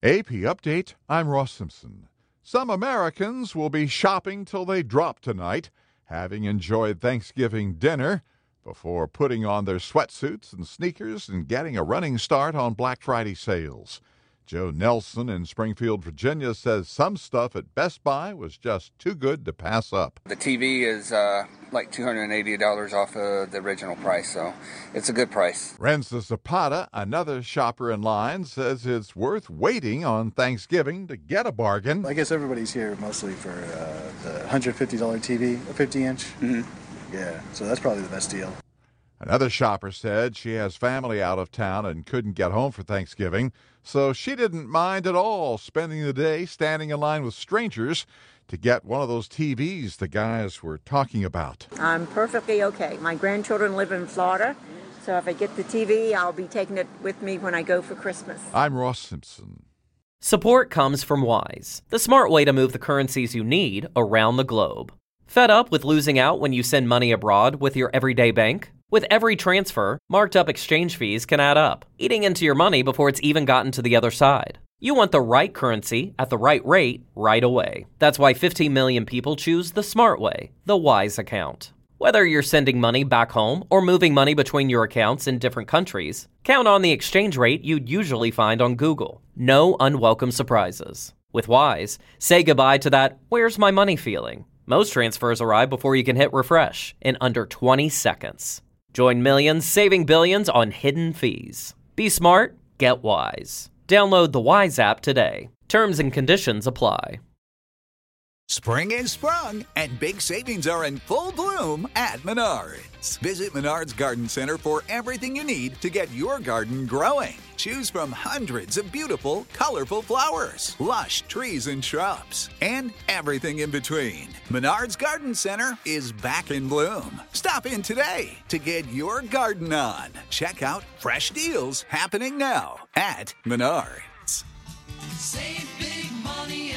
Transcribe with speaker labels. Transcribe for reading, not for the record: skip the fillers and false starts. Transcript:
Speaker 1: AP Update, I'm Ross Simpson. Some Americans will be shopping till they drop tonight, having enjoyed Thanksgiving dinner before putting on their sweatsuits and sneakers and getting a running start on Black Friday sales. Joe Nelson in Springfield, Virginia, says some stuff at Best Buy was just too good to pass up.
Speaker 2: The TV is like $280 off of the original price, so it's a good price.
Speaker 1: Renza Zapata, another shopper in line, says it's worth waiting on Thanksgiving to get a bargain.
Speaker 3: I guess everybody's here mostly for the $150 TV, a 50-inch.
Speaker 2: Mm-hmm.
Speaker 3: Yeah, so that's probably the best deal.
Speaker 1: Another shopper said she has family out of town and couldn't get home for Thanksgiving, so she didn't mind at all spending the day standing in line with strangers to get one of those TVs the guys were talking about.
Speaker 4: I'm perfectly okay. My grandchildren live in Florida, so if I get the TV, I'll be taking it with me when I go for Christmas.
Speaker 1: I'm Ross Simpson.
Speaker 5: Support comes from Wise, the smart way to move the currencies you need around the globe. Fed up with losing out when you send money abroad with your everyday bank? With every transfer, marked up exchange fees can add up, eating into your money before it's even gotten to the other side. You want the right currency at the right rate right away. That's why 15 million people choose the smart way, the Wise account. Whether you're sending money back home or moving money between your accounts in different countries, count on the exchange rate you'd usually find on Google. No unwelcome surprises. With Wise, say goodbye to that "where's my money" feeling. Most transfers arrive before you can hit refresh in under 20 seconds. Join millions saving billions on hidden fees. Be smart, get Wise. Download the Wise app today. Terms and conditions apply.
Speaker 6: Spring is sprung, and big savings are in full bloom at Menards. Visit Menards Garden Center for everything you need to get your garden growing. Choose from hundreds of beautiful, colorful flowers, lush trees and shrubs, and everything in between. Menards Garden Center is back in bloom. Stop in today to get your garden on. Check out fresh deals happening now at Menards.
Speaker 7: Save big money